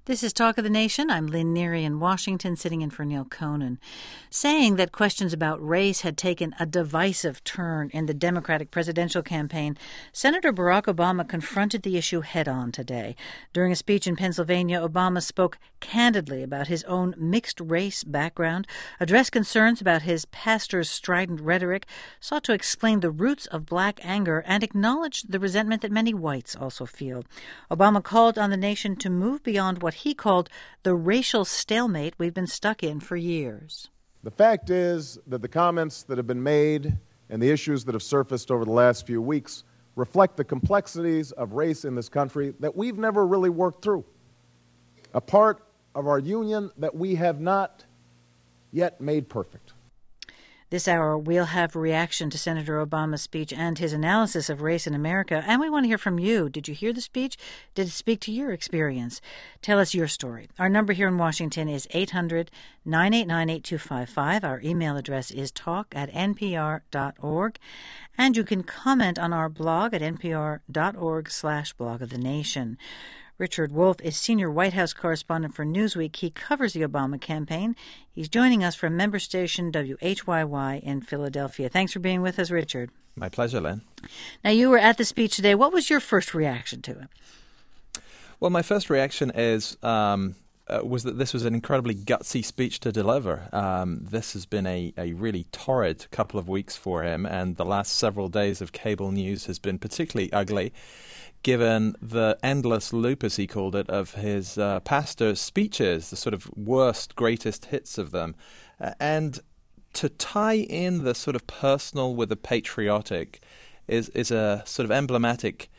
This is Talk of the Nation. I'm Lynn Neary in Washington, sitting in for Neil Conan. Saying that questions about race had taken a divisive turn in the Democratic presidential campaign, Senator Barack Obama confronted the issue head-on today. During a speech in Pennsylvania, Obama spoke candidly about his own mixed-race background, addressed concerns about his pastor's strident rhetoric, sought to explain the roots of black anger, and acknowledged the resentment that many whites also feel. Obama called on the nation to move beyond what he called the racial stalemate we've been stuck in for years. The fact is that the comments that have been made and the issues that have surfaced over the last few weeks reflect the complexities of race in this country that we've never really worked through. A part of our union that we have not yet made perfect. This hour, we'll have a reaction to Senator Obama's speech and his analysis of race in America. And we want to hear from you. Did you hear the speech? Did it speak to your experience? Tell us your story. Our number here in Washington is 800-989-8255. Our email address is talk@npr.org. And you can comment on our blog at npr.org/blog-of-the-nation. Richard Wolff is senior White House correspondent for Newsweek. He covers the Obama campaign. He's joining us from member station WHYY in Philadelphia. Thanks for being with us, Richard. My pleasure, Lynn. Now, you were at the speech today. What was your first reaction to it? Well, my first reaction was that this was an incredibly gutsy speech to deliver. This has been a really torrid couple of weeks for him, and the last several days of cable news has been particularly ugly, given the endless loop, as he called it, of his pastor's speeches, the sort of worst, greatest hits of them. And to tie in the sort of personal with the patriotic is a sort of emblematic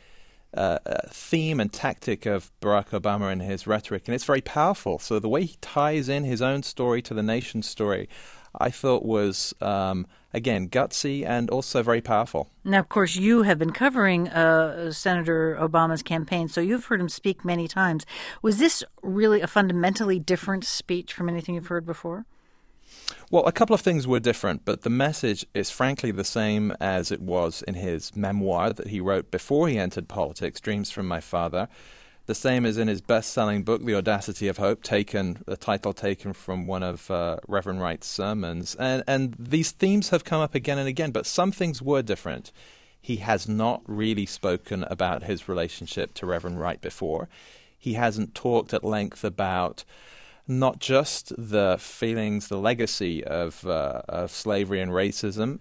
theme and tactic of Barack Obama and his rhetoric, and it's very powerful. So the way he ties in his own story to the nation's story, I thought was, again, gutsy and also very powerful. Now, of course, you have been covering Senator Obama's campaign, so you've heard him speak many times. Was this really a fundamentally different speech from anything you've heard before? Well, a couple of things were different, but the message is frankly the same as it was in his memoir that he wrote before he entered politics, Dreams from My Father. The same as in his best-selling book, The Audacity of Hope, the title taken from one of Reverend Wright's sermons. And these themes have come up again and again, but some things were different. He has not really spoken about his relationship to Reverend Wright before. He hasn't talked at length about not just the feelings, the legacy of slavery and racism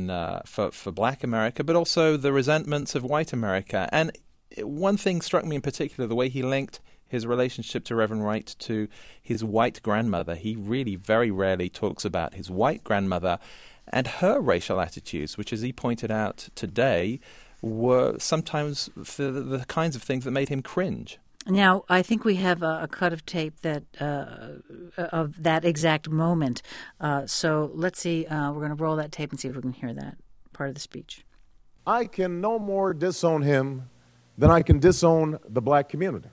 for Black America, but also the resentments of white America. And one thing struck me in particular, the way he linked his relationship to Reverend Wright to his white grandmother. He really very rarely talks about his white grandmother and her racial attitudes, which, as he pointed out today, were sometimes the kinds of things that made him cringe. Now, I think we have a cut of tape that of that exact moment. So let's see. We're going to roll that tape and see if we can hear that part of the speech. I can no more disown him than I can disown the black community.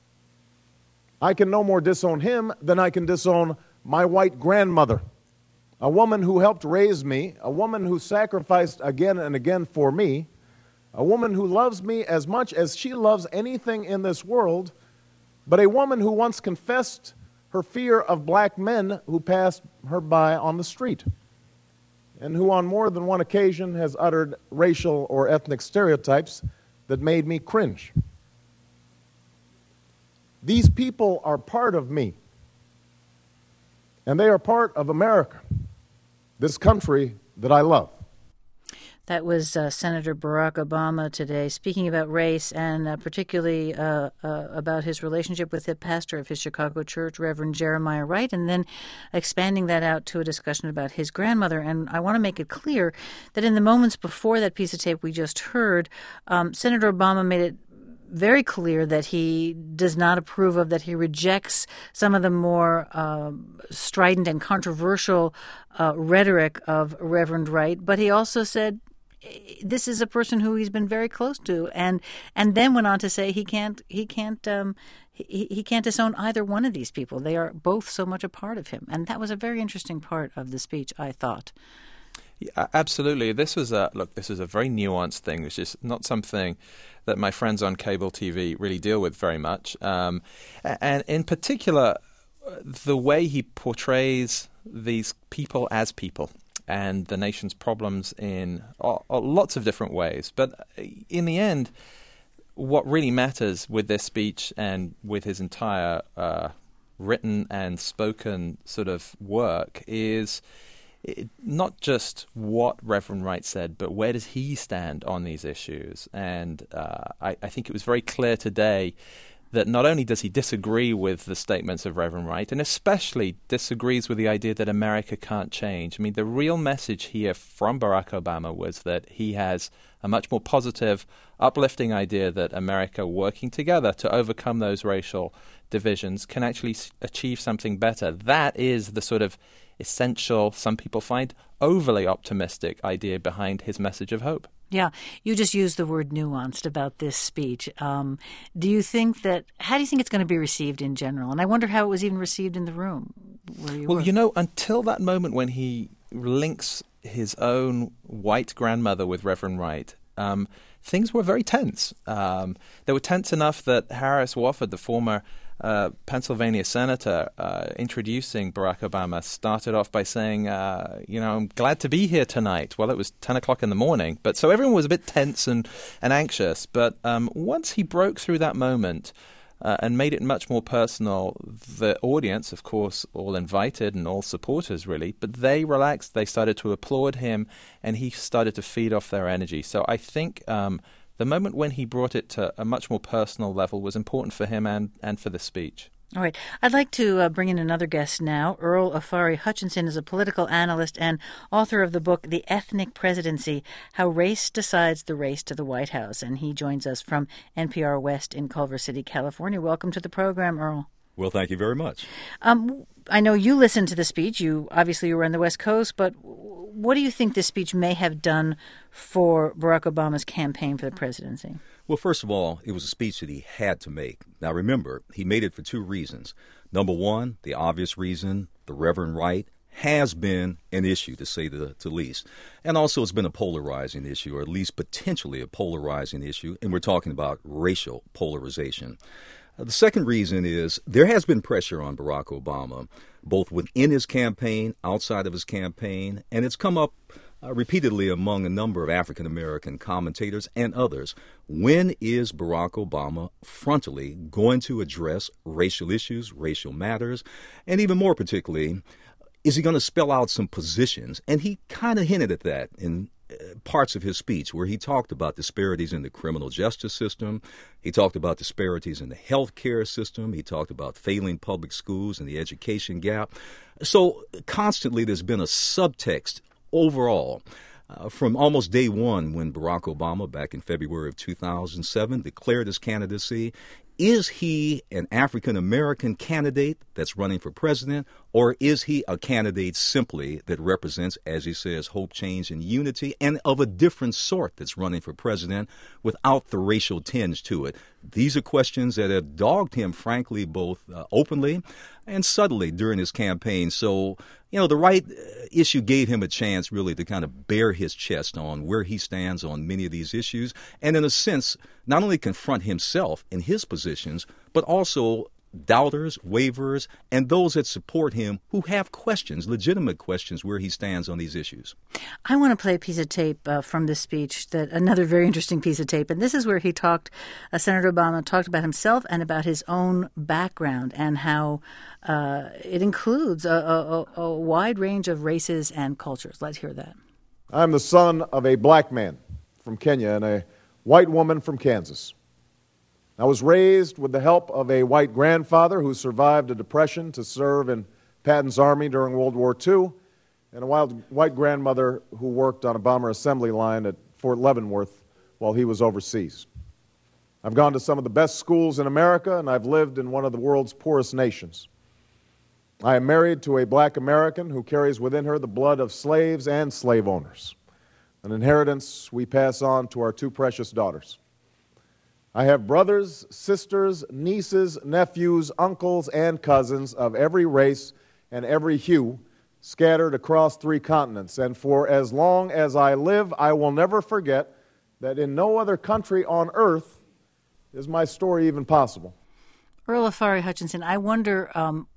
I can no more disown him than I can disown my white grandmother, a woman who helped raise me, a woman who sacrificed again and again for me, a woman who loves me as much as she loves anything in this world, but a woman who once confessed her fear of black men who passed her by on the street, and who on more than one occasion has uttered racial or ethnic stereotypes that made me cringe. These people are part of me, and they are part of America, this country that I love. That was Senator Barack Obama today speaking about race and particularly about his relationship with the pastor of his Chicago church, Reverend Jeremiah Wright, and then expanding that out to a discussion about his grandmother. And I want to make it clear that in the moments before that piece of tape we just heard, Senator Obama made it very clear that he does not approve of, that he rejects some of the more strident and controversial rhetoric of Reverend Wright. But he also said this is a person who he's been very close to, and then went on to say he can't disown either one of these people. They are both so much a part of him, and that was a very interesting part of the speech, I thought. Yeah, absolutely. This was a very nuanced thing, which is not something that my friends on cable TV really deal with very much. And in particular, the way he portrays these people as people and the nation's problems in lots of different ways. But in the end, what really matters with this speech and with his entire written and spoken sort of work is not just what Reverend Wright said, but where does he stand on these issues? And I think it was very clear today that not only does he disagree with the statements of Reverend Wright, and especially disagrees with the idea that America can't change. I mean, the real message here from Barack Obama was that he has a much more positive, uplifting idea that America working together to overcome those racial divisions can actually achieve something better. That is the sort of essential, some people find overly optimistic idea behind his message of hope. Yeah, you just used the word nuanced about this speech. How do you think it's going to be received in general? And I wonder how it was even received in the room where you were. Well, until that moment when he links his own white grandmother with Reverend Wright, things were very tense. They were tense enough that Harris Wofford, the former Pennsylvania senator, introducing Barack Obama, started off by saying, I'm glad to be here tonight. Well, it was 10 o'clock in the morning, but so everyone was a bit tense and anxious. But once he broke through that moment and made it much more personal, the audience, of course, all invited and all supporters, really, but they relaxed. They started to applaud him, and he started to feed off their energy. So I think the moment when he brought it to a much more personal level was important for him and for the speech. All right. I'd like to bring in another guest now. Earl Afari Hutchinson is a political analyst and author of the book The Ethnic Presidency, How Race Decides the Race to the White House. And he joins us from NPR West in Culver City, California. Welcome to the program, Earl. Well, thank you very much. I know you listened to the speech. You were on the West Coast, but what do you think this speech may have done for Barack Obama's campaign for the presidency? Well, first of all, it was a speech that he had to make. Now, remember, he made it for two reasons. Number one, the obvious reason, the Reverend Wright has been an issue, to say the least. And also it's been a polarizing issue, or at least potentially a polarizing issue, and we're talking about racial polarization. The second reason is there has been pressure on Barack Obama, both within his campaign, outside of his campaign, and it's come up repeatedly among a number of African-American commentators and others. When is Barack Obama frontally going to address racial issues, racial matters, and even more particularly, is he going to spell out some positions? And he kind of hinted at that in parts of his speech where he talked about disparities in the criminal justice system. He talked about disparities in the health care system. He talked about failing public schools and the education gap. So constantly there's been a subtext overall from almost day one when Barack Obama, back in February of 2007, declared his candidacy. Is he an African-American candidate that's running for president, or is he a candidate simply that represents, as he says, hope, change, and unity, and of a different sort that's running for president without the racial tinge to it? These are questions that have dogged him, frankly, both openly and subtly during his campaign. So, the Wright issue gave him a chance really to kind of bare his chest on where he stands on many of these issues, and in a sense, not only confront himself in his positions, but also doubters, waverers, and those that support him who have questions, legitimate questions, where he stands on these issues. I want to play a piece of tape from this speech, another very interesting piece of tape, and this is where he Senator Obama talked about himself and about his own background and how it includes a wide range of races and cultures. Let's hear that. I'm the son of a black man from Kenya and a white woman from Kansas. I was raised with the help of a white grandfather who survived a depression to serve in Patton's army during World War II, and a white grandmother who worked on a bomber assembly line at Fort Leavenworth while he was overseas. I've gone to some of the best schools in America, and I've lived in one of the world's poorest nations. I am married to a black American who carries within her the blood of slaves and slave owners, an inheritance we pass on to our two precious daughters. I have brothers, sisters, nieces, nephews, uncles, and cousins of every race and every hue scattered across 3 continents. And for as long as I live, I will never forget that in no other country on earth is my story even possible. Earl Afari Hutchinson, I wonder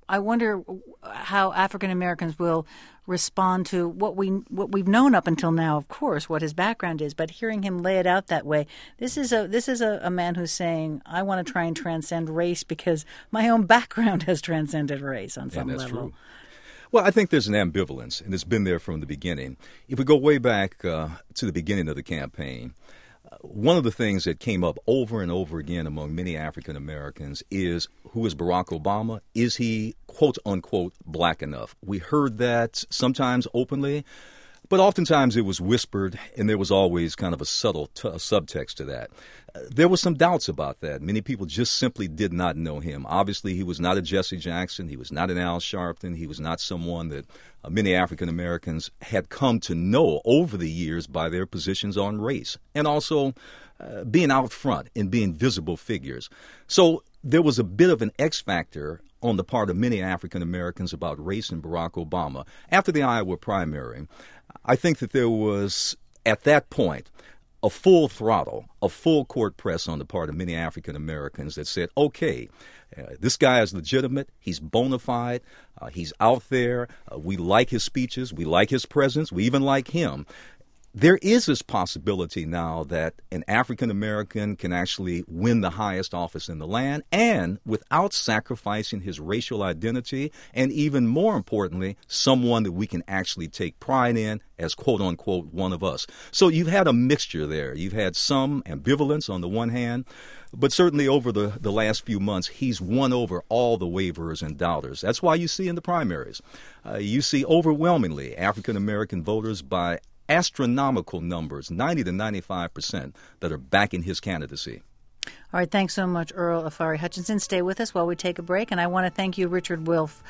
how African Americans will respond to what we've known up until now, of course, what his background is. But hearing him lay it out that way, this is a man who's saying, I want to try and transcend race because my own background has transcended race on some level. True. Well, I think there's an ambivalence, and it's been there from the beginning. If we go way back to the beginning of the campaign, one of the things that came up over and over again among many African Americans is, who is Barack Obama? Is he, quote unquote, black enough? We heard that sometimes openly, but oftentimes it was whispered, and there was always kind of a subtle subtext to that. There were some doubts about that. Many people just simply did not know him. Obviously, he was not a Jesse Jackson. He was not an Al Sharpton. He was not someone that many African Americans had come to know over the years by their positions on race, and also being out front and being visible figures. So there was a bit of an X factor on the part of many African Americans about race and Barack Obama. After the Iowa primary, I think that there was, at that point, a full throttle, a full court press on the part of many African Americans that said, okay, this guy is legitimate, he's bona fide, he's out there, we like his speeches, we like his presence, we even like him. There is this possibility now that an African American can actually win the highest office in the land, and without sacrificing his racial identity, and even more importantly, someone that we can actually take pride in as, quote unquote, one of us. So you've had a mixture there. You've had some ambivalence on the one hand, but certainly over the last few months, he's won over all the waverers and doubters. That's why you see in the primaries, you see overwhelmingly African American voters by astronomical numbers, 90 to 95%, that are backing his candidacy. All right, thanks so much, Earl Afari Hutchinson. Stay with us while we take a break, and I want to thank you, Richard Wolff,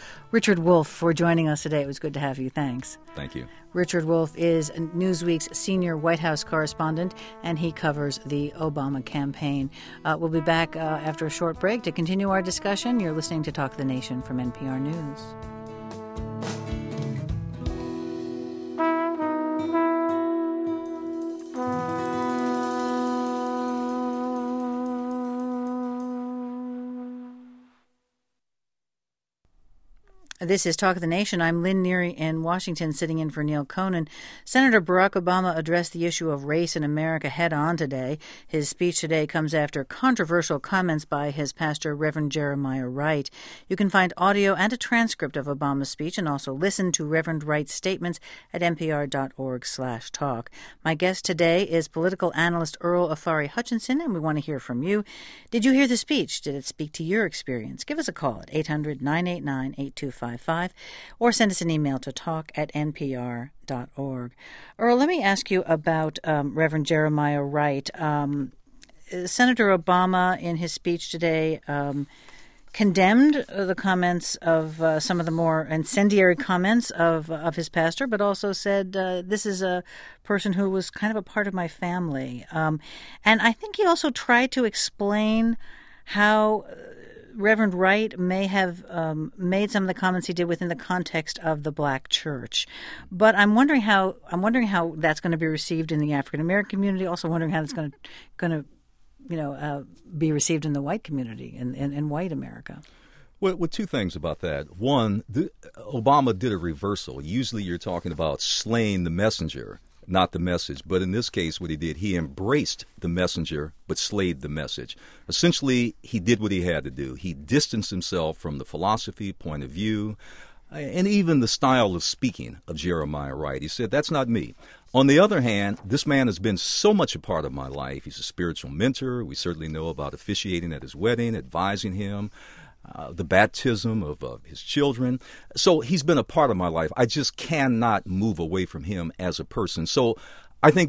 for joining us today. It was good to have you. Thanks. Thank you. Richard Wolff is Newsweek's senior White House correspondent, and he covers the Obama campaign. We'll be back after a short break to continue our discussion. You're listening to Talk of the Nation from NPR News. This is Talk of the Nation. I'm Lynn Neary in Washington, sitting in for Neil Conan. Senator Barack Obama addressed the issue of race in America head-on today. His speech today comes after controversial comments by his pastor, Reverend Jeremiah Wright. You can find audio and a transcript of Obama's speech and also listen to Reverend Wright's statements at npr.org/talk. My guest today is political analyst Earl Afari Hutchinson, and we want to hear from you. Did you hear the speech? Did it speak to your experience? Give us a call at 800-989-8255. Or send us an email to talk@npr.org. Earl, let me ask you about Reverend Jeremiah Wright. Senator Obama, in his speech today, condemned the comments of some of the more incendiary comments of his pastor, but also said, this is a person who was kind of a part of my family. And I think he also tried to explain how Reverend Wright may have made some of the comments he did within the context of the black church, but I'm wondering how that's going to be received in the African American community. Also, wondering how it's going to be received in the white community in white America. Well, two things about that. One, Obama did a reversal. Usually, you're talking about slaying the messenger, not the message. But in this case, what he did, he embraced the messenger but slayed the message. Essentially, he did what he had to do. He distanced himself from the philosophy, point of view, and even the style of speaking of Jeremiah Wright. He said, that's not me. On the other hand, this man has been so much a part of my life. He's a spiritual mentor. We certainly know about officiating at his wedding, advising him, the baptism of his children. So he's been a part of my life. I just cannot move away from him as a person. So I think what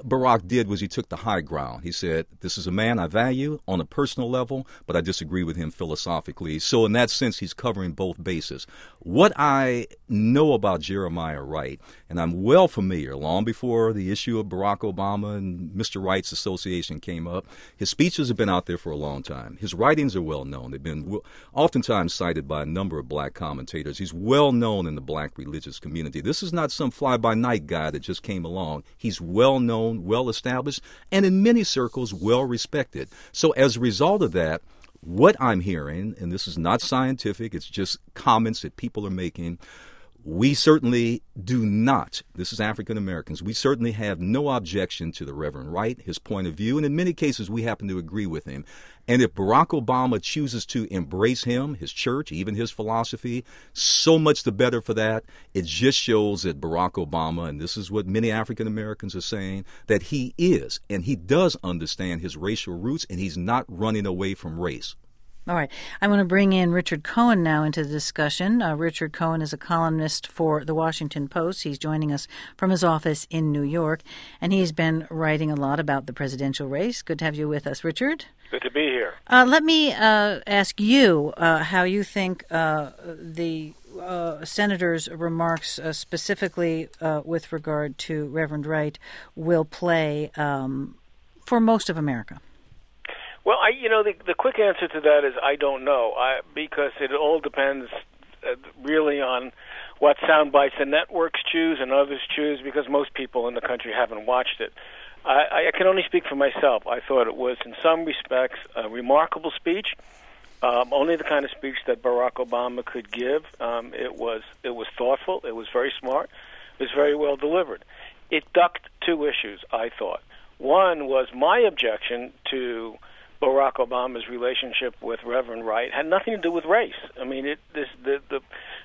Barack did was he took the high ground. He said, this is a man I value on a personal level, but I disagree with him philosophically. So in that sense, he's covering both bases. What I know about Jeremiah Wright, and I'm well familiar, long before the issue of Barack Obama and Mr. Wright's association came up, his speeches have been out there for a long time. His writings are well known. They've been oftentimes cited by a number of black commentators. He's well known in the black religious community. This is not some fly-by-night guy that just came along. He's well known, well established, and in many circles well respected. So as a result of that, what I'm hearing, and this is not scientific, it's just comments that people are making, we certainly do not, this is African Americans, we certainly have no objection to the Reverend Wright, his point of view, and in many cases we happen to agree with him. And if Barack Obama chooses to embrace him, his church, even his philosophy, so much the better for that. It just shows that Barack Obama, and this is what many African Americans are saying, that he is, and he does understand his racial roots, and he's not running away from race. All right. I want to bring in Richard Cohen now into the discussion. Richard Cohen is a columnist for The Washington Post. He's joining us from his office in New York, and he's been writing a lot about the presidential race. Good to have you with us, Richard. Good to be here. Let me ask you how you think the senator's remarks specifically with regard to Reverend Wright will play for most of America. Well, the quick answer to that is I don't know, because it all depends really on what sound bites the networks choose and others choose, because most people in the country haven't watched it. I can only speak for myself. I thought it was, in some respects, a remarkable speech, only the kind of speech that Barack Obama could give. It was thoughtful. It was very smart. It was very well delivered. It ducked two issues, I thought. One was my objection to Barack Obama's relationship with Reverend Wright had nothing to do with race. I mean, the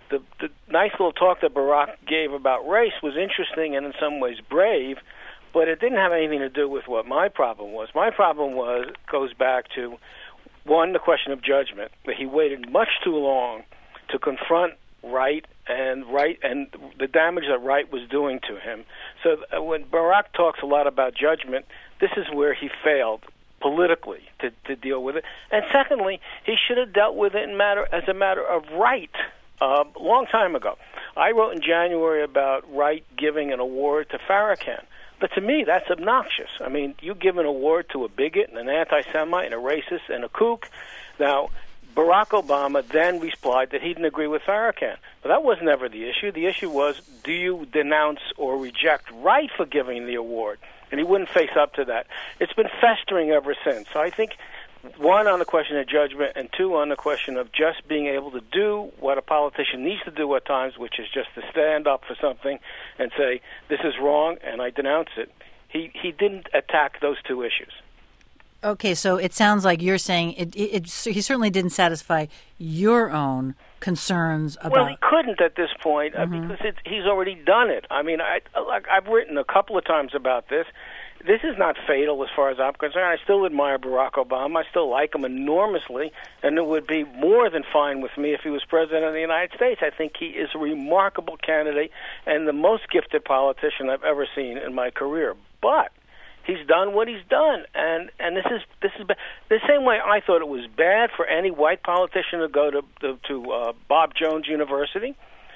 nice little talk that Barack gave about race was interesting and in some ways brave, but it didn't have anything to do with what my problem was. My problem goes back to, one, the question of judgment, that he waited much too long to confront Wright and the damage that Wright was doing to him. So when Barack talks a lot about judgment, this is where he failed politically to deal with it. And secondly, he should have dealt with it as a matter of right a long time ago. I wrote in January about Wright giving an award to Farrakhan. But to me, that's obnoxious. I mean, you give an award to a bigot and an anti-Semite and a racist and a kook. Now, Barack Obama then replied that he didn't agree with Farrakhan. But that was never the issue. The issue was, do you denounce or reject Wright for giving the award? And he wouldn't face up to that. It's been festering ever since. So I think, one, on the question of judgment, and two, on the question of just being able to do what a politician needs to do at times, which is just to stand up for something and say, this is wrong, and I denounce it. He didn't attack those two issues. Okay, so it sounds like you're saying he certainly didn't satisfy your own concerns about... Well, he couldn't at this point because he's already done it. I mean, I've written a couple of times about this. This is not fatal as far as I'm concerned. I still admire Barack Obama. I still like him enormously, and it would be more than fine with me if he was president of the United States. I think he is a remarkable candidate and the most gifted politician I've ever seen in my career. But he's done what he's done, and this is the same way I thought it was bad for any white politician to go to Bob Jones University.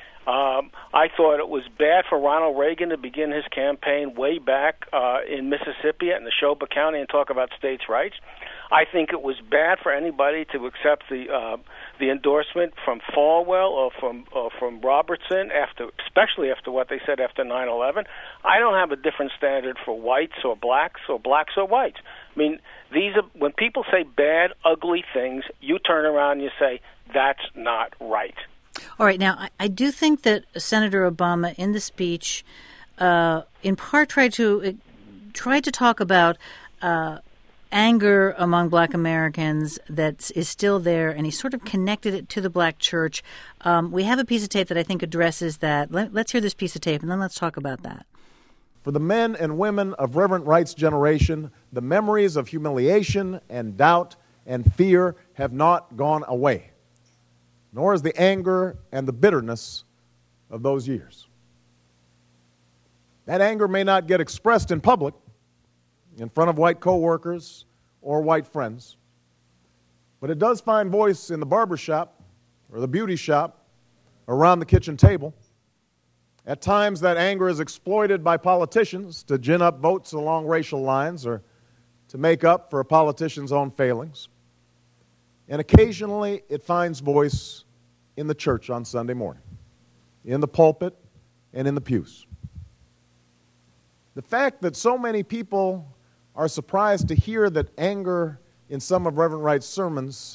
I thought it was bad for Ronald Reagan to begin his campaign way back in Mississippi in Neshoba County and talk about states' rights. I think it was bad for anybody to accept the endorsement from Falwell or from Robertson, especially after what they said after 9/11. I don't have a different standard for whites or blacks or whites. I mean, when people say bad, ugly things, you turn around and you say that's not right. All right. Now, I do think that Senator Obama, in the speech, in part tried to talk about anger among black Americans that is still there, and he sort of connected it to the black church. We have a piece of tape that I think addresses that. Let's hear this piece of tape, and then let's talk about that. For the men and women of Reverend Wright's generation, the memories of humiliation and doubt and fear have not gone away, nor is the anger and the bitterness of those years. That anger may not get expressed in public, in front of white coworkers or white friends. But it does find voice in the barber shop or the beauty shop, around the kitchen table. At times, that anger is exploited by politicians to gin up votes along racial lines or to make up for a politician's own failings. And occasionally, it finds voice in the church on Sunday morning, in the pulpit and in the pews. The fact that so many people are surprised to hear that anger in some of Reverend Wright's sermons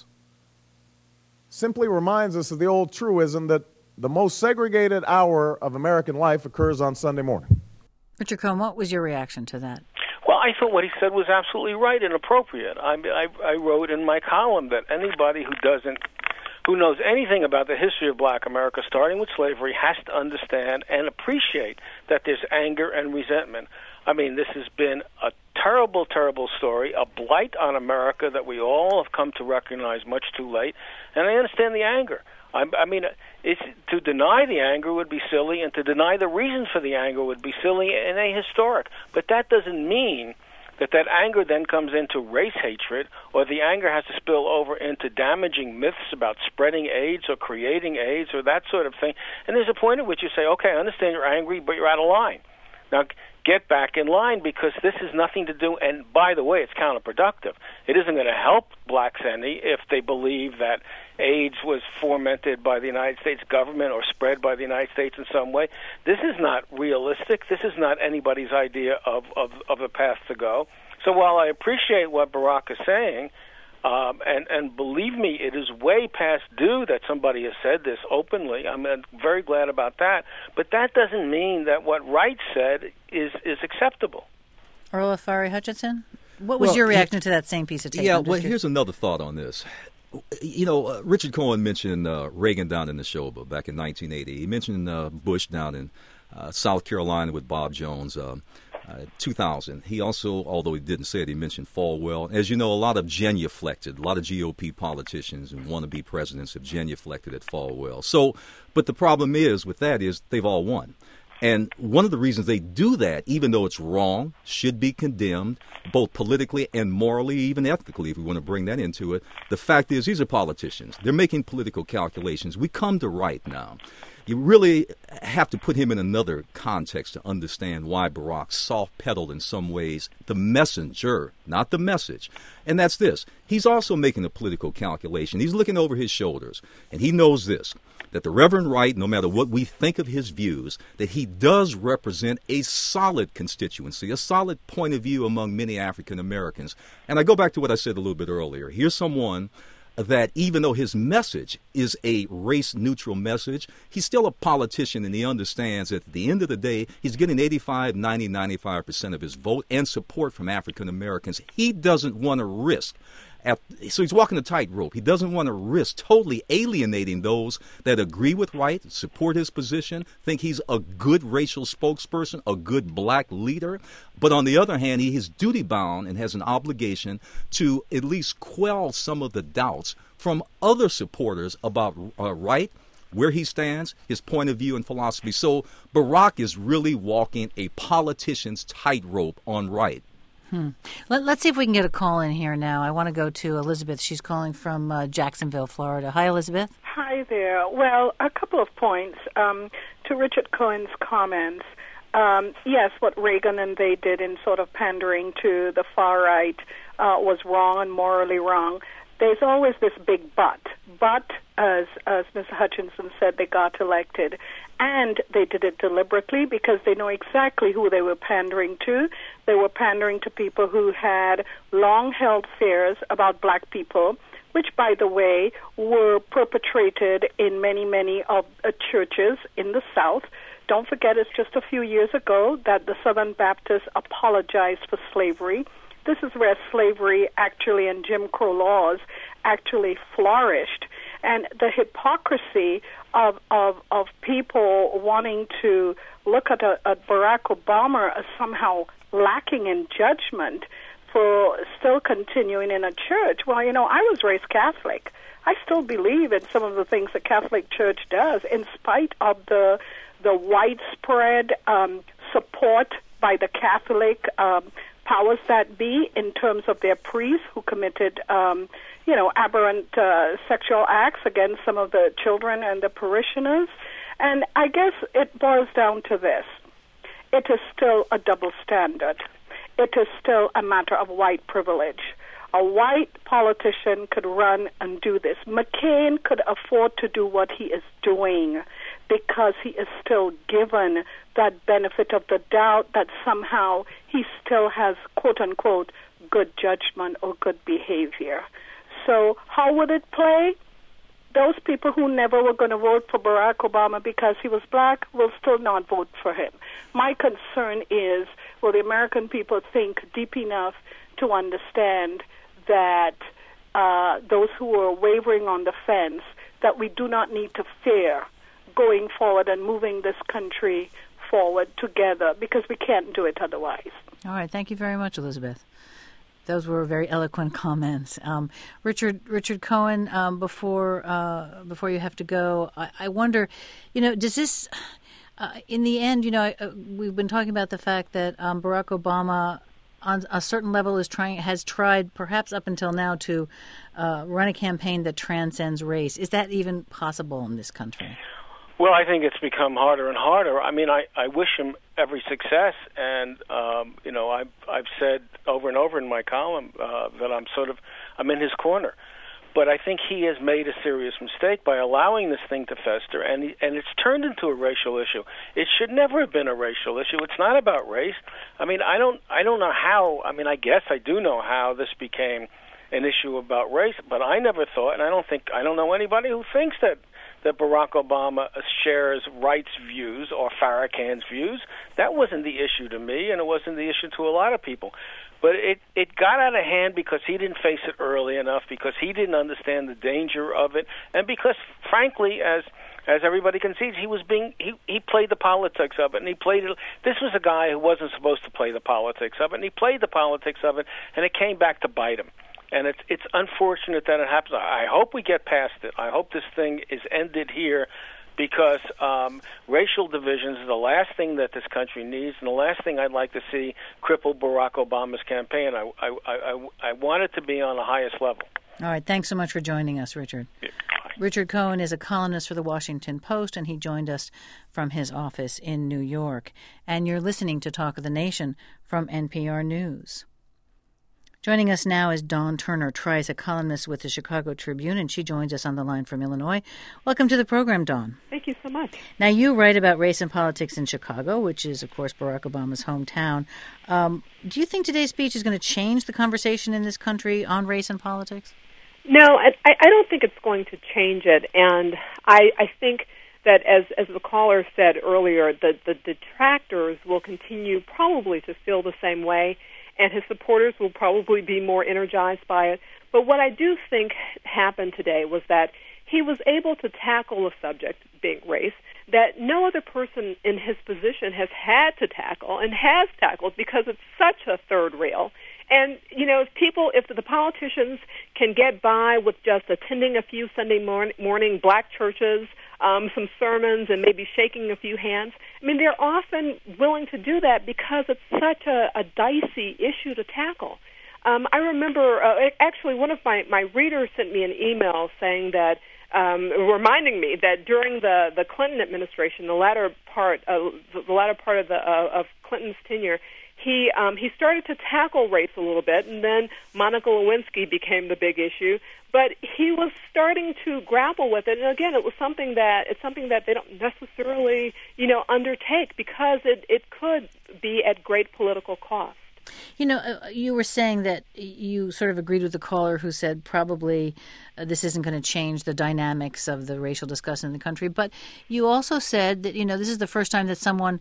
simply reminds us of the old truism that the most segregated hour of American life occurs on Sunday morning. Richard Cohen, what was your reaction to that? Well, I thought what he said was absolutely right and appropriate. I wrote in my column that anybody who knows anything about the history of Black America, starting with slavery, has to understand and appreciate that there's anger and resentment. I mean, this has been a terrible, terrible story, a blight on America that we all have come to recognize much too late, and I understand the anger. I mean, to deny the anger would be silly, and to deny the reason for the anger would be silly and ahistoric. But that doesn't mean that anger then comes into race hatred, or the anger has to spill over into damaging myths about spreading AIDS or creating AIDS or that sort of thing. And there's a point at which you say, okay, I understand you're angry, but you're out of line. Now, get back in line, because this has nothing to do, and by the way, it's counterproductive. It isn't going to help blacks any if they believe that AIDS was fomented by the United States government or spread by the United States in some way. This is not realistic. This is not anybody's idea of a path to go. So while I appreciate what Barack is saying, and believe me, it is way past due that somebody has said this openly. I'm very glad about that. But that doesn't mean that what Wright said is acceptable. Earl Afari Hutchinson, what was your reaction to that same piece of tape? Yeah, well, here's another thought on this. You know, Richard Cohen mentioned Reagan down in Neshoba back in 1980. He mentioned Bush down in South Carolina with Bob Jones. 2000. He also, although he didn't say it, he mentioned Falwell. As you know, a lot of genuflected, a lot of GOP politicians and wannabe presidents have genuflected at Falwell. So, but the problem is with that is they've all won. And one of the reasons they do that, even though it's wrong, should be condemned, both politically and morally, even ethically, if we want to bring that into it, the fact is these are politicians. They're making political calculations. We come to Wright now. You really have to put him in another context to understand why Barack soft-pedaled in some ways the messenger, not the message. And that's this. He's also making a political calculation. He's looking over his shoulders, and he knows this, that the Reverend Wright, no matter what we think of his views, that he does represent a solid constituency, a solid point of view among many African Americans. And I go back to what I said a little bit earlier. Here's someone that even though his message is a race-neutral message, he's still a politician, and he understands that at the end of the day, he's getting 85, 90, 95% of his vote and support from African Americans. He doesn't want to risk. So he's walking a tightrope. He doesn't want to risk totally alienating those that agree with Wright, support his position, think he's a good racial spokesperson, a good black leader. But on the other hand, he is duty-bound and has an obligation to at least quell some of the doubts from other supporters about Wright, where he stands, his point of view and philosophy. So Barack is really walking a politician's tightrope on Wright. Let's see if we can get a call in here now. I want to go to Elizabeth. She's calling from Jacksonville, Florida. Hi, Elizabeth. Hi there. Well, a couple of points to Richard Cohen's comments. Yes, what Reagan and they did in sort of pandering to the far right was wrong and morally wrong. There's always this big but. But, as Ms. Hutchinson said, they got elected. And they did it deliberately because they know exactly who they were pandering to. They were pandering to people who had long-held fears about black people, which, by the way, were perpetrated in many, many of churches in the South. Don't forget, it's just a few years ago that the Southern Baptists apologized for slavery. This is where slavery actually and Jim Crow laws actually flourished. And the hypocrisy of people wanting to look at Barack Obama as somehow lacking in judgment for still continuing in a church. Well, you know, I was raised Catholic. I still believe in some of the things the Catholic Church does, in spite of the widespread support by the Catholic powers that be in terms of their priests who committed, aberrant sexual acts against some of the children and the parishioners. And I guess it boils down to this. It is still a double standard. It is still a matter of white privilege. A white politician could run and do this. McCain could afford to do what he is doing because he is still given that benefit of the doubt that somehow he still has, quote-unquote, good judgment or good behavior. So how would it play? Those people who never were going to vote for Barack Obama because he was black will still not vote for him. My concern is, will the American people think deep enough to understand that those who are wavering on the fence, that we do not need to fear going forward and moving this country forward together, because we can't do it otherwise. All right. Thank you very much, Elizabeth. Those were very eloquent comments. Richard Cohen, before you have to go, I wonder, does this, in the end, we've been talking about the fact that Barack Obama, on a certain level, has tried, perhaps up until now, to run a campaign that transcends race. Is that even possible in this country? Well, I think it's become harder and harder. I mean, I wish him every success, and I've said over and over in my column that I'm in his corner. But I think he has made a serious mistake by allowing this thing to fester, and it's turned into a racial issue. It should never have been a racial issue. It's not about race. I mean, I don't know how. I mean, I guess I do know how this became an issue about race, but I never thought, and I don't know anybody who thinks that Barack Obama shares rights views or Farrakhan's views. That wasn't the issue to me, and it wasn't the issue to a lot of people. But it got out of hand because he didn't face it early enough, because he didn't understand the danger of it, and because, frankly, as everybody concedes, he played the politics of it, and he played it. This was a guy who wasn't supposed to play the politics of it, and he played the politics of it, and it came back to bite him. And it's unfortunate that it happens. I hope we get past it. I hope this thing is ended here, because racial divisions is the last thing that this country needs, and the last thing I'd like to see cripple Barack Obama's campaign. I want it to be on the highest level. All right. Thanks so much for joining us, Richard. Yeah. Richard Cohen is a columnist for the Washington Post, and he joined us from his office in New York. And you're listening to Talk of the Nation from NPR News. Joining us now is Dawn Turner-Trice, a columnist with the Chicago Tribune, and she joins us on the line from Illinois. Welcome to the program, Dawn. Thank you so much. Now, you write about race and politics in Chicago, which is, of course, Barack Obama's hometown. Do you think today's speech is going to change the conversation in this country on race and politics? No, I don't think it's going to change it, and I think that, as the caller said earlier, the detractors will continue probably to feel the same way, and his supporters will probably be more energized by it. But what I do think happened today was that he was able to tackle a subject, being race, that no other person in his position has had to tackle and has tackled, because it's such a third rail. And, if the politicians can get by with just attending a few Sunday morning black churches, some sermons, and maybe shaking a few hands, I mean, they're often willing to do that because it's such a dicey issue to tackle. I remember, actually, one of my readers sent me an email saying that, reminding me that during the Clinton administration, the latter part of Clinton's tenure, he started to tackle race a little bit, and then Monica Lewinsky became the big issue. But he was starting to grapple with it, and again, it's something that they don't necessarily, undertake, because it could be at great political cost. You were saying that you sort of agreed with the caller who said probably this isn't going to change the dynamics of the racial discussion in the country. But you also said that, this is the first time that someone,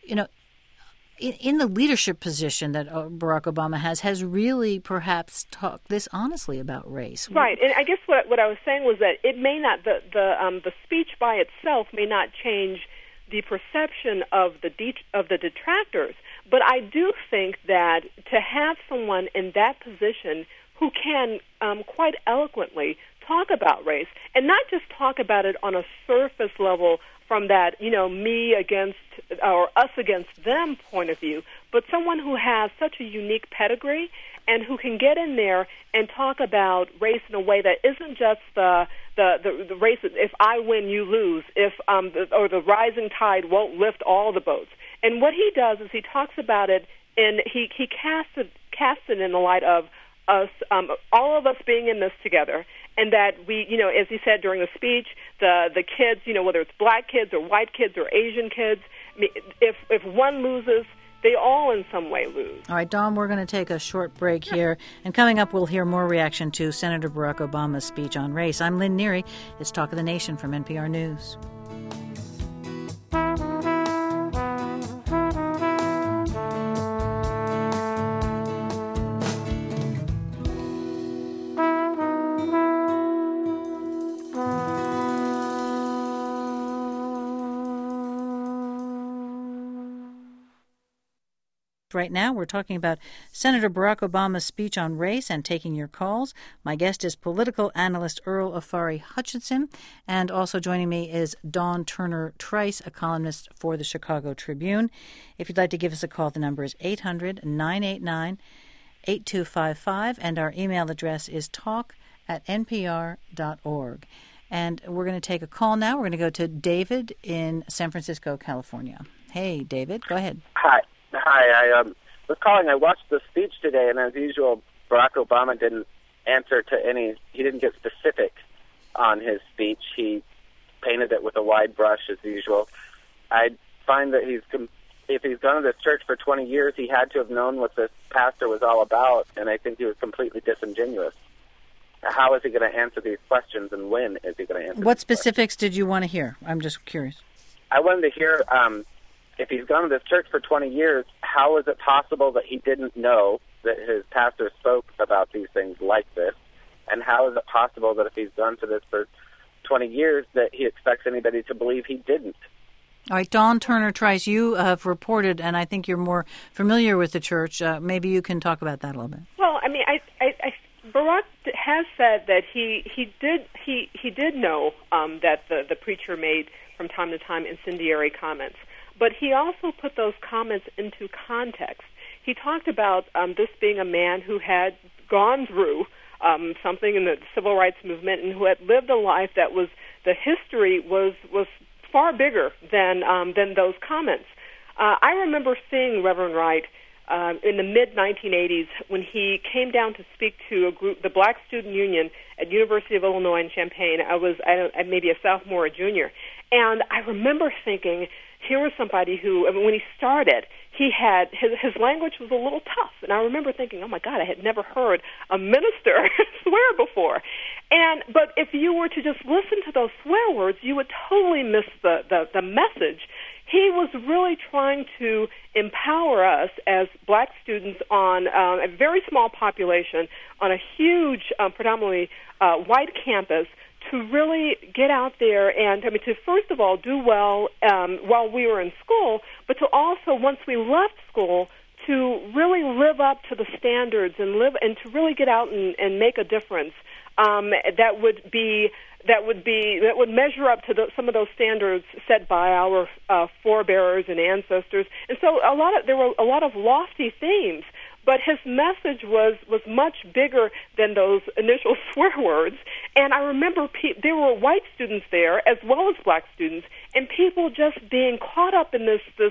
in the leadership position that Barack Obama has really perhaps talked this honestly about race. Right. And I guess what I was saying was that it may not, the speech by itself may not change the perception of the detractors. But I do think that to have someone in that position who can quite eloquently talk about race, and not just talk about it on a surface level from that, me against or us against them point of view, but someone who has such a unique pedigree and who can get in there and talk about race in a way that isn't just the race, if I win, you lose, or the rising tide won't lift all the boats. And what he does is he talks about it, and he casts it in the light of us, all of us being in this together, and that we, as he said during the speech, the kids, whether it's black kids or white kids or Asian kids, I mean, if one loses, they all in some way lose. All right, Dawn, we're going to take a short break here. And coming up, we'll hear more reaction to Senator Barack Obama's speech on race. I'm Lynn Neary. It's Talk of the Nation from NPR News. Right now, we're talking about Senator Barack Obama's speech on race and taking your calls. My guest is political analyst Earl Afari Hutchinson, and also joining me is Dawn Turner Trice, a columnist for the Chicago Tribune. If you'd like to give us a call, the number is 800-989-8255, and our email address is talk@npr.org. And we're going to take a call now. We're going to go to David in San Francisco, California. Hey, David, go ahead. Hi, I was calling. I watched the speech today, and as usual, Barack Obama didn't answer to any. He didn't get specific on his speech. He painted it with a wide brush, as usual. I find that if he's gone to this church for 20 years, he had to have known what this pastor was all about, and I think he was completely disingenuous. How is he going to answer these questions, and when is he going to answer? What specifics did you want to hear? I'm just curious. I wanted to hear. If he's gone to this church for 20 years, how is it possible that he didn't know that his pastor spoke about these things like this? And how is it possible that if he's gone to this for 20 years that he expects anybody to believe he didn't? All right, Dawn Turner Trice, you have reported, and I think you're more familiar with the church. Maybe you can talk about that a little bit. Well, I mean, Barack has said that he did know that the preacher made from time to time incendiary comments. But he also put those comments into context. He talked about this being a man who had gone through something in the civil rights movement and who had lived a life that was, the history was far bigger than those comments. I remember seeing Reverend Wright in the mid-1980s when he came down to speak to a group, the Black Student Union at University of Illinois in Champaign. I was maybe a sophomore or junior. And I remember thinking, here was somebody who, I mean, when he started, he had, his language was a little tough. And I remember thinking, oh my God, I had never heard a minister swear before. But if you were to just listen to those swear words, you would totally miss the message. He was really trying to empower us as black students on a very small population on a huge, predominantly white campus to really get out there and, I mean, to first of all do well while we were in school, but to also, once we left school, to really live up to the standards and to really get out and make a difference that would measure up to some of those standards set by our forebears and ancestors. And so there were a lot of lofty themes, but his message was much bigger than those initial swear words. And I remember there were white students there as well as black students, and people just being caught up in the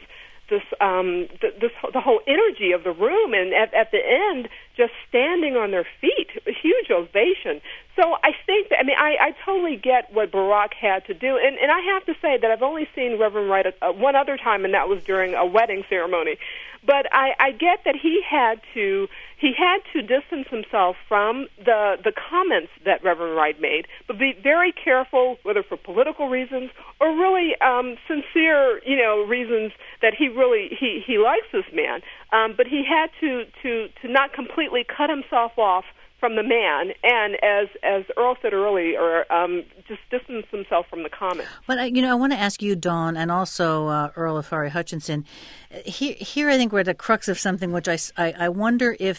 whole energy of the room, and at the end, just standing on their feet, a huge ovation. So I think that, I mean, I totally get what Barack had to do, and I have to say that I've only seen Reverend Wright one other time, and that was during a wedding ceremony. But I get that he had to distance himself from the comments that Reverend Wright made, but be very careful, whether for political reasons or really sincere, reasons that he likes this man. But he had to not completely cut himself off from the man, and as Earl said earlier, just distance himself from the comment. But I want to ask you, Dawn, and also Earl Afari Hutchinson. Here, I think we're at the crux of something which I wonder if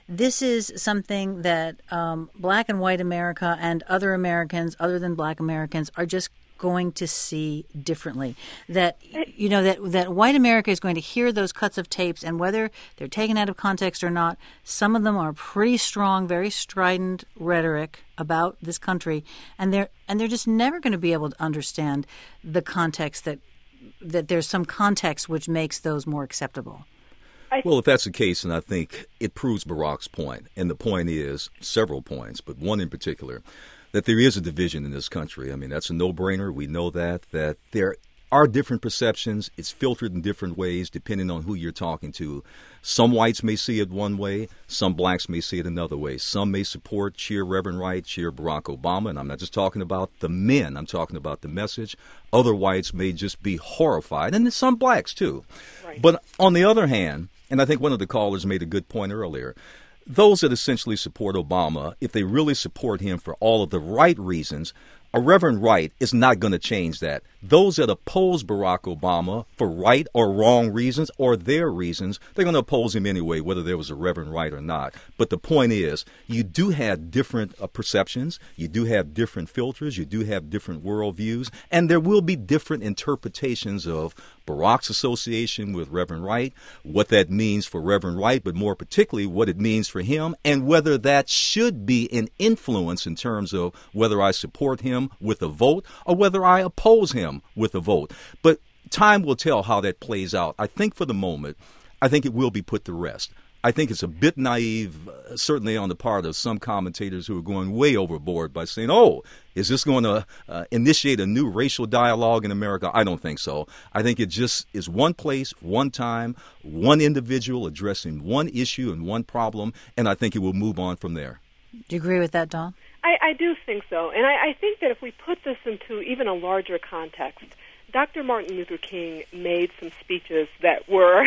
this is something that black and white America and other Americans, other than black Americans, are just going to see differently. That that white America is going to hear those cuts of tapes, and whether they're taken out of context or not, some of them are pretty strong, very strident rhetoric about this country, and they're just never going to be able to understand the context that there's some context which makes those more acceptable. Well, if that's the case, and I think it proves Barack's point, and the point is several points, but one in particular, that there is a division in this country. I mean, that's a no-brainer. We know that there are different perceptions. It's filtered in different ways depending on who you're talking to. Some whites may see it one way. Some blacks may see it another way. Some may cheer Reverend Wright, cheer Barack Obama, and I'm not just talking about the men. I'm talking about the message. Other whites may just be horrified, and some blacks too. Right. But on the other hand, and I think one of the callers made a good point earlier, those that essentially support Obama, if they really support him for all of the right reasons, a Reverend Wright is not going to change that. Those that oppose Barack Obama for right or wrong reasons or their reasons, they're going to oppose him anyway, whether there was a Reverend Wright or not. But the point is, you do have different perceptions, you do have different filters, you do have different worldviews, and there will be different interpretations of Barack's association with Reverend Wright, what that means for Reverend Wright, but more particularly what it means for him, and whether that should be an influence in terms of whether I support him with a vote or whether I oppose him with a vote. But time will tell how that plays out. I think for the moment, I think it will be put to rest. I think it's a bit naive, certainly on the part of some commentators who are going way overboard by saying, is this going to initiate a new racial dialogue in America? I don't think so. I think it just is one place, one time, one individual addressing one issue and one problem, and I think it will move on from there. Do you agree with that, Dawn? I do think so. And I think that if we put this into even a larger context, Dr. Martin Luther King made some speeches that were,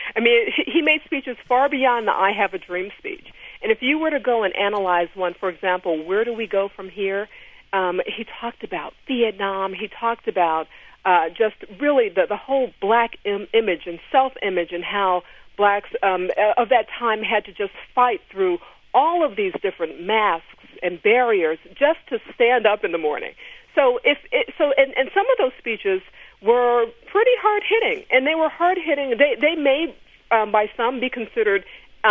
he made speeches far beyond the I Have a Dream speech. And if you were to go and analyze one, for example, where do we go from here? He talked about Vietnam. He talked about just really the whole black image and self-image and how blacks of that time had to just fight through all of these different masks and barriers just to stand up in the morning. So and some of those speeches were pretty hard hitting, and they were hard hitting. They may by some be considered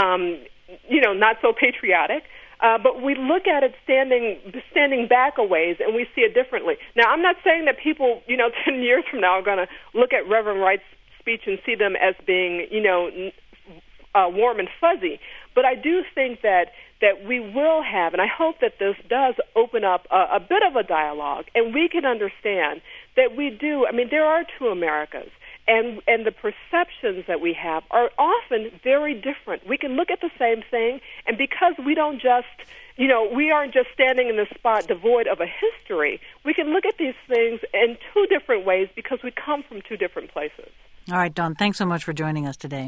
not so patriotic, but we look at it standing back a ways, and we see it differently. Now, I'm not saying that people 10 years from now are going to look at Reverend Wright's speech and see them as being warm and fuzzy, but I do think that we will have, and I hope that this does open up a bit of a dialogue, and we can understand that we do. There are two Americas, and the perceptions that we have are often very different. We can look at the same thing, and because we don't just, we aren't just standing in the spot devoid of a history, we can look at these things in two different ways because we come from two different places. All right, Dawn, thanks so much for joining us today.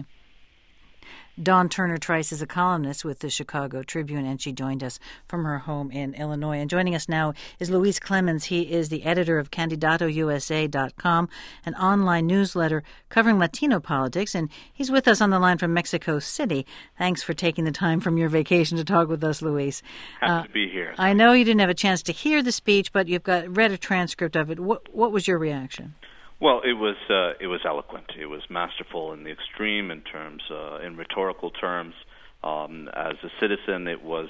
Dawn Turner Trice is a columnist with the Chicago Tribune, and she joined us from her home in Illinois. And joining us now is Luis Clemens. He is the editor of CandidatoUSA.com, an online newsletter covering Latino politics, and he's with us on the line from Mexico City. Thanks for taking the time from your vacation to talk with us, Luis. Happy to be here. I know you didn't have a chance to hear the speech, but you've read a transcript of it. What was your reaction? Well, it was eloquent. It was masterful in the extreme in terms, in rhetorical terms. As a citizen, it was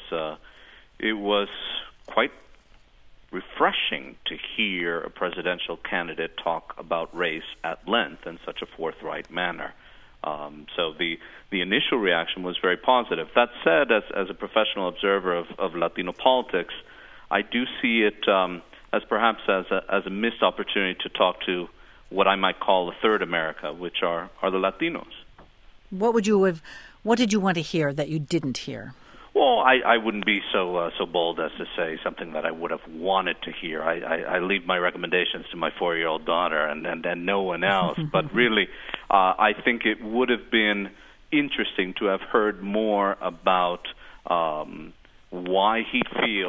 quite refreshing to hear a presidential candidate talk about race at length in such a forthright manner. So the initial reaction was very positive. That said, as a professional observer of Latino politics, I do see it as perhaps as a missed opportunity to talk to what I might call the third America, which are the Latinos. What did you want to hear that you didn't hear? Well, I wouldn't be so bold as to say something that I would have wanted to hear. I leave my recommendations to my 4-year-old daughter and no one else. But really, I think it would have been interesting to have heard more about why he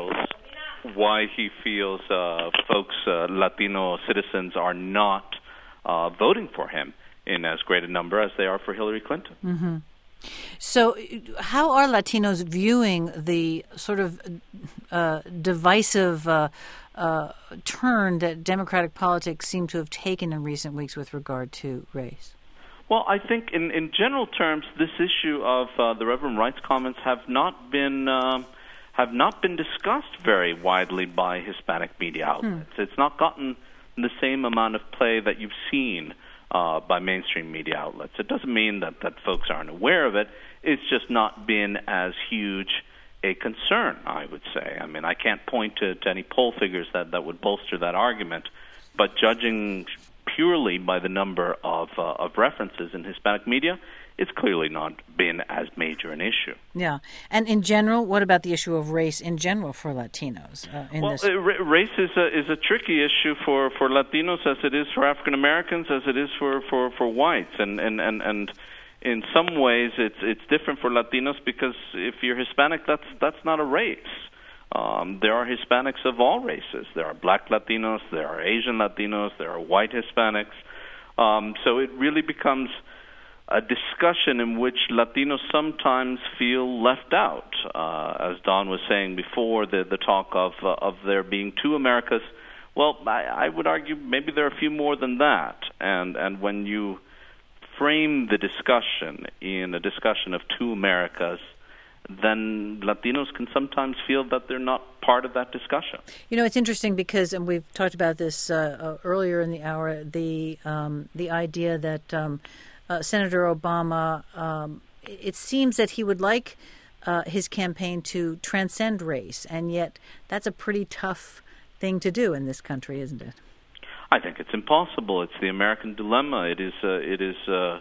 feels folks, Latino citizens, are not voting for him in as great a number as they are for Hillary Clinton. Mm-hmm. So how are Latinos viewing the sort of divisive turn that Democratic politics seem to have taken in recent weeks with regard to race? Well, I think in general terms, this issue of the Reverend Wright's comments have not been discussed very widely by Hispanic media outlets. It's not gotten the same amount of play that you've seen by mainstream media outlets. It doesn't mean that folks aren't aware of it. It's just not been as huge a concern, I would say. I mean, I can't point to any poll figures that would bolster that argument, but judging purely by the number of references in Hispanic media, it's clearly not been as major an issue. Yeah. And in general, what about the issue of race in general for Latinos? Race is a tricky issue for Latinos as it is for African Americans, as it is for whites. And in some ways, it's different for Latinos because if you're Hispanic, that's not a race. There are Hispanics of all races. There are black Latinos, there are Asian Latinos, there are white Hispanics. So it really becomes a discussion in which Latinos sometimes feel left out. As Don was saying before, the talk of there being two Americas. Well, I would argue maybe there are a few more than that. And when you frame the discussion in a discussion of two Americas, then Latinos can sometimes feel that they're not part of that discussion. You know, it's interesting because, and we've talked about this earlier in the hour, the idea that Senator Obama, it seems that he would like his campaign to transcend race, and yet that's a pretty tough thing to do in this country, isn't it? I think it's impossible. It's the American dilemma. It is the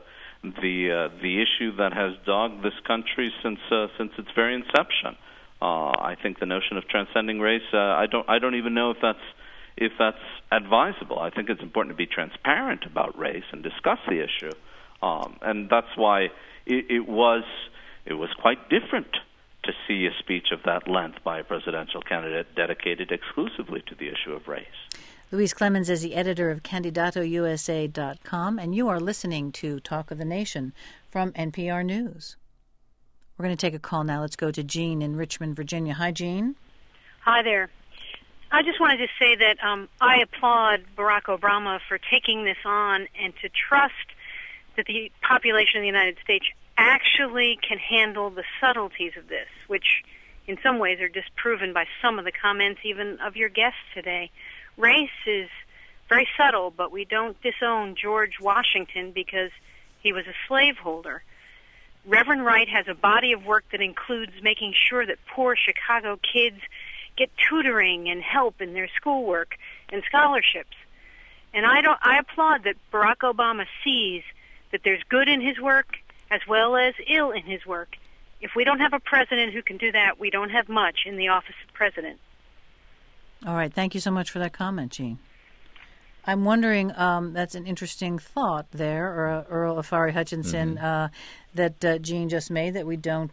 issue that has dogged this country since its very inception. I think the notion of transcending race, I don't even know if that's advisable. I think it's important to be transparent about race and discuss the issue. And that's why it was quite different to see a speech of that length by a presidential candidate dedicated exclusively to the issue of race. Luis Clemens is the editor of CandidatoUSA.com, and you are listening to Talk of the Nation from NPR News. We're going to take a call now. Let's go to Jean in Richmond, Virginia. Hi, Jean. Hi there. I just wanted to say that I applaud Barack Obama for taking this on and to trust that the population of the United States actually can handle the subtleties of this, which in some ways are disproven by some of the comments even of your guests today. Race is very subtle, but we don't disown George Washington because he was a slaveholder. Reverend Wright has a body of work that includes making sure that poor Chicago kids get tutoring and help in their schoolwork and scholarships. And I applaud that Barack Obama sees that there's good in his work as well as ill in his work. If we don't have a president who can do that, we don't have much in the office of president. All right. Thank you so much for that comment, Jean. I'm wondering, that's an interesting thought there, or Earl Afari Hutchinson, that Jean just made, that we don't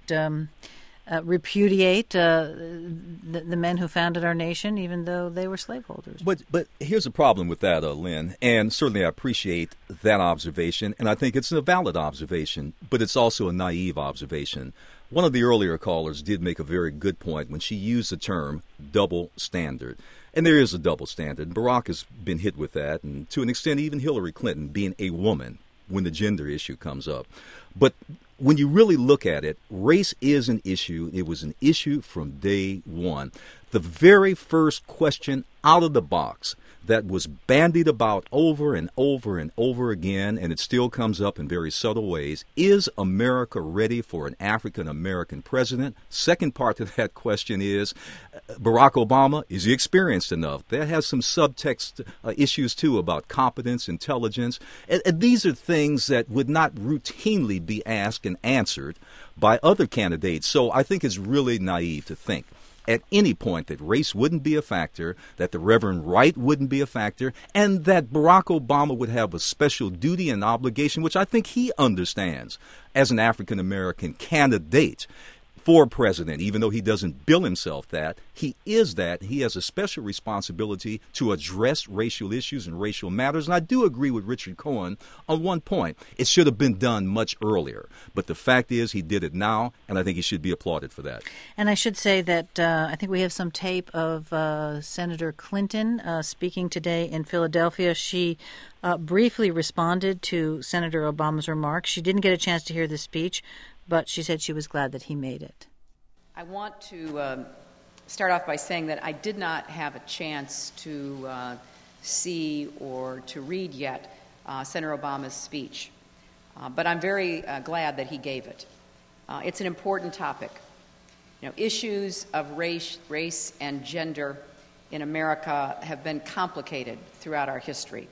repudiate the men who founded our nation, even though they were slaveholders. But here's a problem with that, Lynn, and certainly I appreciate that observation, and I think it's a valid observation, but it's also a naive observation. One of the earlier callers did make a very good point when she used the term double standard. And there is a double standard. Barack has been hit with that, and to an extent even Hillary Clinton being a woman when the gender issue comes up. But when you really look at it, race is an issue. It was an issue from day one. The very first question out of the box that was bandied about over and over and over again, and it still comes up in very subtle ways, is America ready for an African-American president? Second part to that question is, Barack Obama, is he experienced enough? That has some subtext issues, too, about competence, intelligence. And these are things that would not routinely be asked and answered by other candidates. So I think it's really naive to think at any point that race wouldn't be a factor, that the Reverend Wright wouldn't be a factor, and that Barack Obama would have a special duty and obligation, which I think he understands as an African-American candidate, for president, even though he doesn't bill himself that. He is that. He has a special responsibility to address racial issues and racial matters. And I do agree with Richard Cohen on one point. It should have been done much earlier. But the fact is he did it now, and I think he should be applauded for that. And I should say that I think we have some tape of Senator Clinton speaking today in Philadelphia. She briefly responded to Senator Obama's remarks. She didn't get a chance to hear the speech, but she said she was glad that he made it. I want to start off by saying that I did not have a chance to see or to read yet Senator Obama's speech, but I'm very glad that he gave it. It's an important topic. You know, issues of race and gender in America have been complicated throughout our history,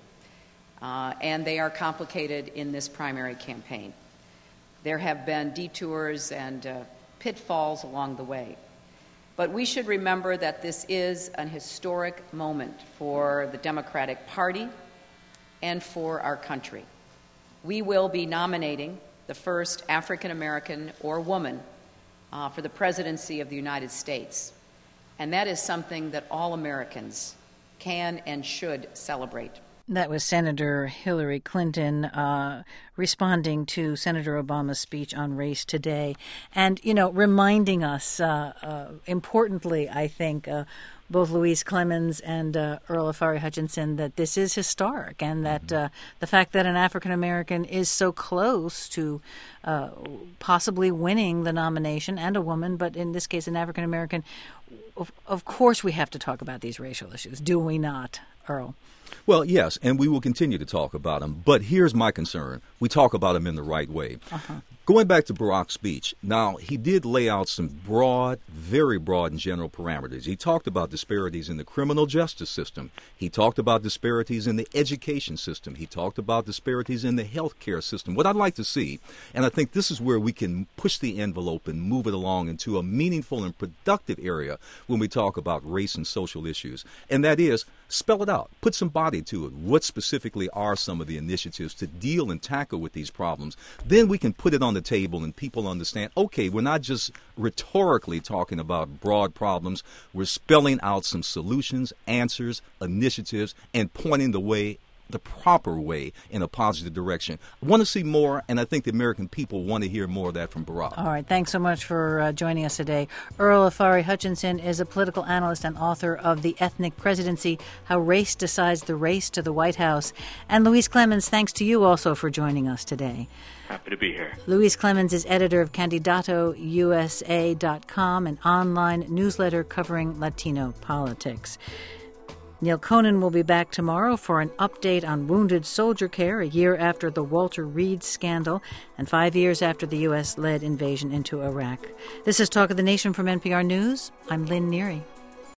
and they are complicated in this primary campaign. There have been detours and pitfalls along the way. But we should remember that this is an historic moment for the Democratic Party and for our country. We will be nominating the first African American or woman for the presidency of the United States. And that is something that all Americans can and should celebrate. That was Senator Hillary Clinton responding to Senator Obama's speech on race today. And, you know, reminding us, importantly, I think, both Louise Clemens and Earl Afari Hutchinson, that this is historic, and that the fact that an African-American is so close to possibly winning the nomination, and a woman, but in this case an African-American, of course we have to talk about these racial issues, do we not, Earl? Well, yes, and we will continue to talk about them. But here's my concern. We talk about them in the right way. Going back to Barack's speech, now, he did lay out some broad, very broad and general parameters. He talked about disparities in the criminal justice system. He talked about disparities in the education system. He talked about disparities in the health care system. What I'd like to see, and I think this is where we can push the envelope and move it along into a meaningful and productive area when we talk about race and social issues, and that is, spell it out. Put some body to it. What specifically are some of the initiatives to deal and tackle with these problems? Then we can put it on the table and people understand, okay, we're not just rhetorically talking about broad problems. We're spelling out some solutions, answers, initiatives, and pointing the way, the proper way, in a positive direction. I want to see more, and I think the American people want to hear more of that from Barack. All right. Thanks so much for joining us today. Earl Afari Hutchinson is a political analyst and author of The Ethnic Presidency, How Race Decides the Race to the White House. And Louise Clemens, thanks to you also for joining us today. Happy to be here. Louise Clemens is editor of CandidatouSA.com, an online newsletter covering Latino politics. Neil Conan will be back tomorrow for an update on wounded soldier care a year after the Walter Reed scandal and 5 years after the U.S. led invasion into Iraq. This is Talk of the Nation from NPR News. I'm Lynn Neary.